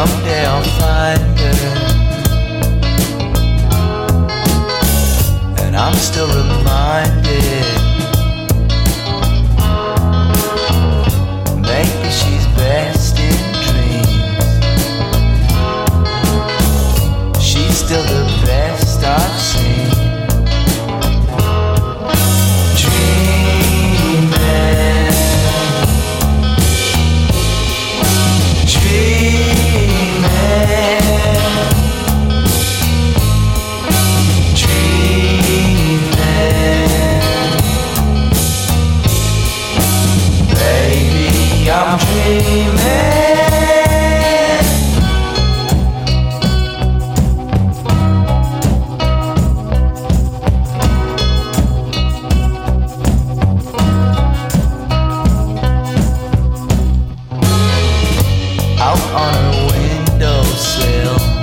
Someday I'll find her, and I'm still reminded. Maybe she's best in dreams. She's still the best I've seen. Dreaming, dreaming, dreaming. Baby, I'm dreaming. Out on her windowsill,